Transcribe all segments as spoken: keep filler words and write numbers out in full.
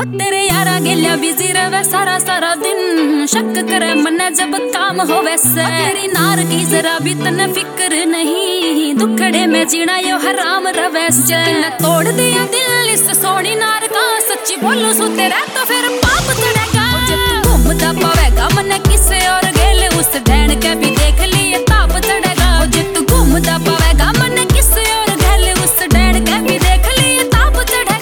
तेरे यारा गेलिया बिजी रहे सारा सारा दिन, शक करे मने जब काम होवे से। तेरी नार की जरा भी तने फिक्र नहीं, दुखड़े में जीना यो हराम रवे से। तने तोड़ दिया दिल इस सोनी नार का, सच्ची बोलूं सु तेरा तो फिर पाप चढ़ेगा। जब घूमता पावेगा मने किसे और गेले, उस डैन के भी देख लिए ताप चढ़ेगा। जब तू घूमता पावेगा मने किसे और गेले, उस डैन के भी देख लिए ताप चढ़ेगा।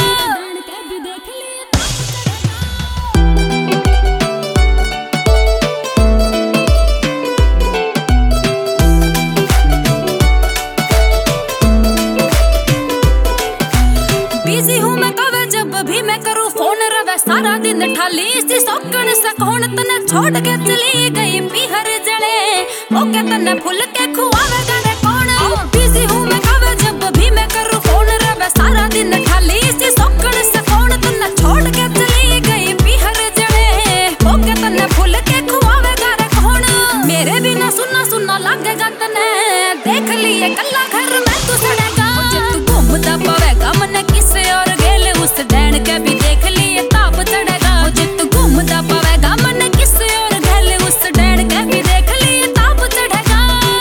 बिजी हूँ मैं कवे जब भी मैं करूँ फोन रवे सारा दिन ठाली इसी सौकन से। कौन तने छोड़ के चली गई पीहर जड़े, ओके तने फुल के खुआवेगा रे कौन। बिजी हूँ मैं कवे जब भी मैं करूँ फोन रवे सारा दिन ठाली इसी सौकन से। कौन तने छोड़ के चली गई पीहर जड़े, ओके तने फुल के खुआवेगा रे कौन। मेरे बिना सुना सुना लगेगा तने, देख लिए कल्ला घर में तू सड़ेगा। तू घूमता पावेगा मने किसे और गेले, उस डैन के भी देख लिए ताप चढ़ेगा। जब तू घूमता पावेगा मने किसे और गेले, उस डैन के भी देख लिए ताप चढ़ेगा।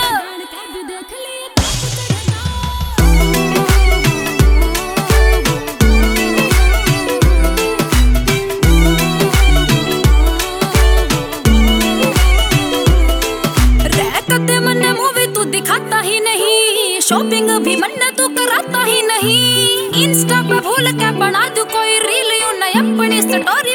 रह कदे मने मूवी तू दिखाता ही नहीं, शॉपिंग भी मन्ने तू कराता ही नहीं। इंस्टा पे भूल के बना दू कोई रील, यूं न अपनी स्टोरी